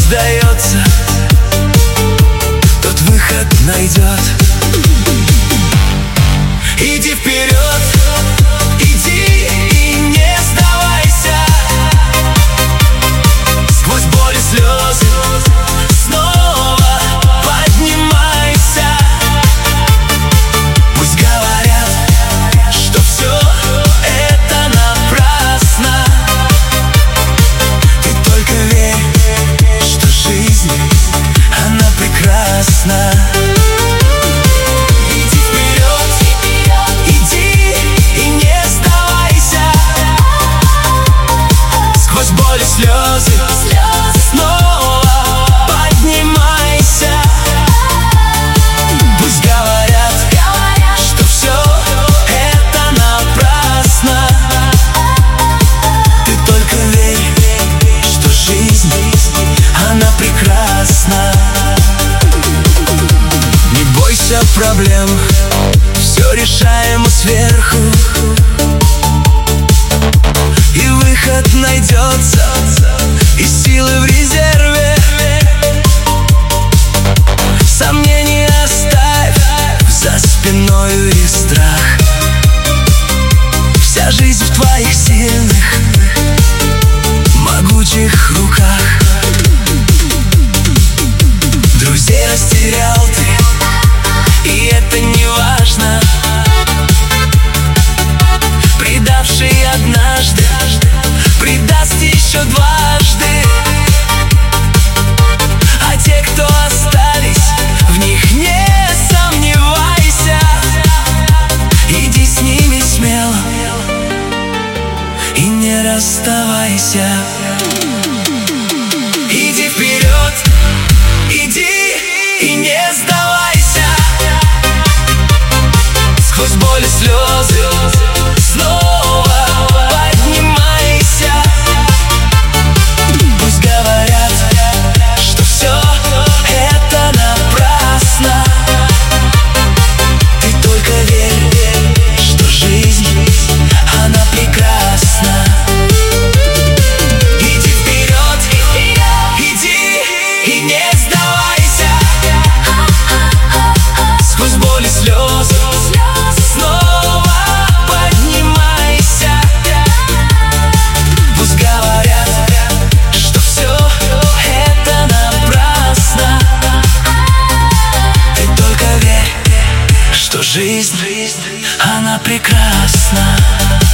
сдается, тот выход найдет. Иди вперед, иди и не сдавайся. Сквозь боль и слезы снова поднимайся. Пусть говорят, что все это напрасно. Ты только верь, что жизнь, она прекрасна. Слезы снова поднимайся. Пусть говорят, что все это напрасно. Ты только верь, что жизнь, она прекрасна. Не бойся проблем, все решаемо сверху. И выход найдется, и силы в резерве. Сомнений оставь за спиною и страх. Вся жизнь в твоих сильных, могучих руках. Друзей растерял ты, и это не важно. Предавший однажды предаст еще дважды. А те, кто остались, в них не сомневайся. Иди с ними смело и не расставайся. Иди вперед, иди и не сдавайся. Сквозь боль и слезы снова поднимайся. Пусть говорят, что все это напрасно. Ты только верь, что жизнь, она прекрасна. Иди вперед, иди и не сдавайся. Сквозь боль и слезы снова поднимайся. Пусть говорят, что все это напрасно. Ты только верь, что жизнь, она прекрасна.